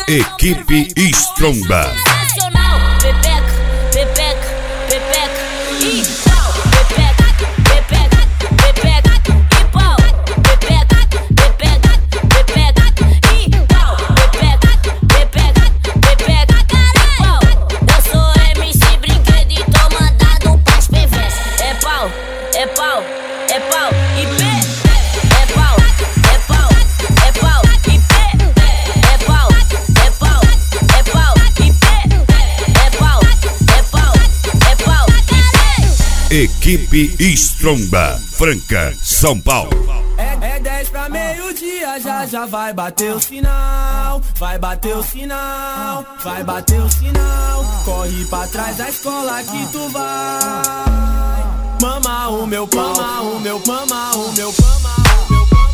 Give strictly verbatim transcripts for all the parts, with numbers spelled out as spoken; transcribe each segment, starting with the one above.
Equipe Stromba. Pepeca, pepeca, pepeca e pau. Pepeca, pepeca, pepeca e pau. Pepeca, pepeca, pepeca e pau. Pepeca, pepeca, pepeca e pau. Eu sou M C Brinquedo e tô mandado pras pivete. É pau, é pau, é pau e pé. É pau, é pau, é pau e pé. É pau, é pau, é pau e pé. É pau, é pau, é pau e pé. Equipe Stromba, Franca, São Paulo. É, é dez pra meio-dia, já já vai bater o sinal. Vai bater o sinal, vai bater o sinal. Corre pra trás da escola que tu vai. Mama o meu pão, mama o meu pão, mama o meu pão, mama o meu pão.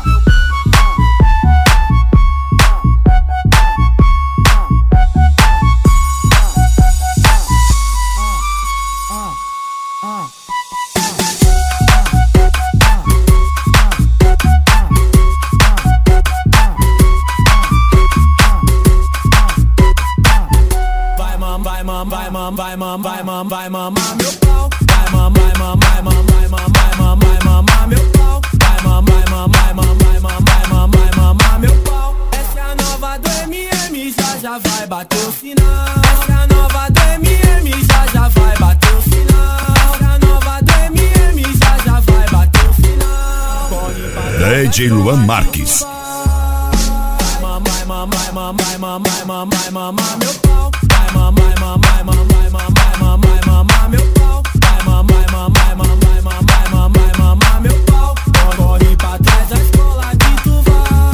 Vai mam, vai mam, vai mam, vai mam, vai mam, vai mamar meu pau. Vai mam, vai mam, vai mam, vai mam, vai mam, vai mamar meu pau. Vai mam, vai mam, vai mam, vai mam, vai mam, vai mamar meu pau. Essa é a nova do M M, já já vai bater o sinal. Essa é a nova do M M, já já vai bater o sinal. Essa é a nova do M M, já já vai bater o sinal. Corre pra trás. D J Luan Marques. Vai mam, vai mam, vai mam, vai mam, vai mam, vai mamar meu pau. Vai mam, vai mam, vai mam, vai mam, vai mam, vai mamar meu pau. Vai mam, vai mam, vai mam, vai mam, vai mam, vai mamar meu pau. Corre pra trás da escola que tu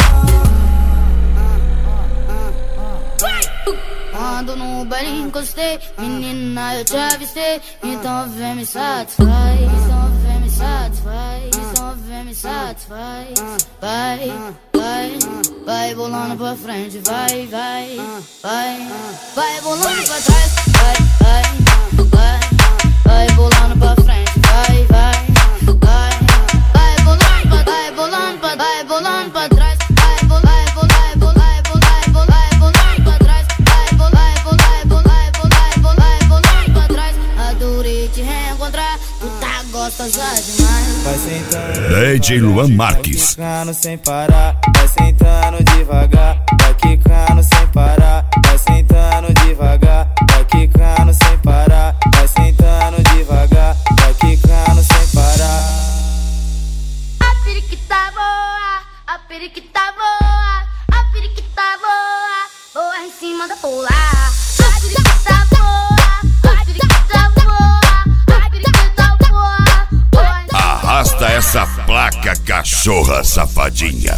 vai. Ando no baile, encostei, menina, eu te avistei. Então vem me satisfaz, então vem me satisfaz, então vem me satisfaz. Vai, vai, vai bolando pra frente, vai, vai, vai, vai bolando pra trás, vai, vai, vai, vai bolando pra frente, vai, vai, vai, vai bolando pra, vai bolando pra, vai bolando pra trás, vai, vai, vai, vai, vai, vai, vai bolando pra trás, vai, vai, vai, vai, vai, vai, bolando pra trás. Adorei te reencontrar, tu tá gostosa demais. Vai sentando, D J Luan Marques. vai quicando sem parar, vai sentando devagar, vai quicando sem parar, vai sentando devagar, vai quicando sem parar, vai sentando devagar, vai quicando sem parar. A periquita boa, a periquita boa, a periquita boa, boa em cima da pula. A periquita boa, a periquita boa, a periquita boa, boa em cima. Arrasta essa placa, cachorra safadinha.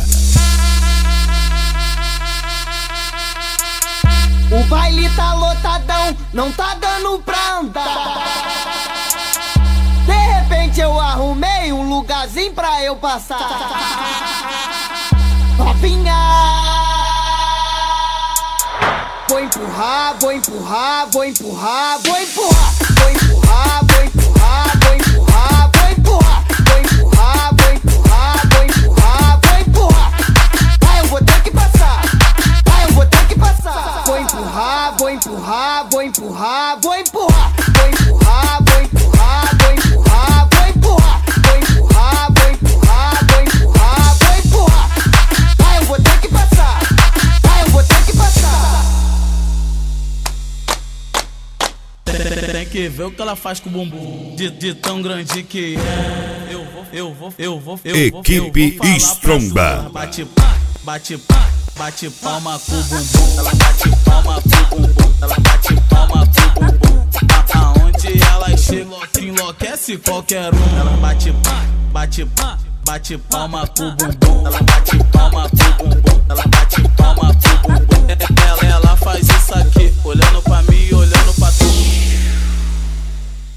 O baile tá lotadão, não tá dando pra andar. De repente eu arrumei um lugarzinho pra eu passar. Novinha, vou empurrar, vou empurrar, vou empurrar, vou empurrar, vou empurrar, vou empurrar, vou empurrar, vou empurrar, vou empurrar, vou empurrar, vou empurrar, vou empurrar. Vai, eu vou ter que passar. Vai, eu vou ter que passar. Vou empurrar, vou empurrar, vou empurrar, vou empurrar, vou empurrar, vou empurrar, vou empurrar, vou empurrar, vou empurrar, vou empurrar, vou empurrar, vou empurrar. Vai, eu vou ter que passar. Vai, eu vou ter que passar. Tem que ver o que ela faz com o bumbum de, de tão grande que é. Eu vou, eu vou, eu vou, eu vou. Equipe eu vou falar Stromba. pra sua. Bate pá, bate pá, bate palma com o bumbum. Ela bate palma com o bumbum. Ela bate palma com o bumbum. Aonde ela chega, enlouquece qualquer um. Ela bate pá, bate pá, bate palma com o bumbum. Ela bate palma com o bumbum. Ela bate palma com o bumbum. Ela, ela faz isso aqui, olhando pra mim e olhando pra tu.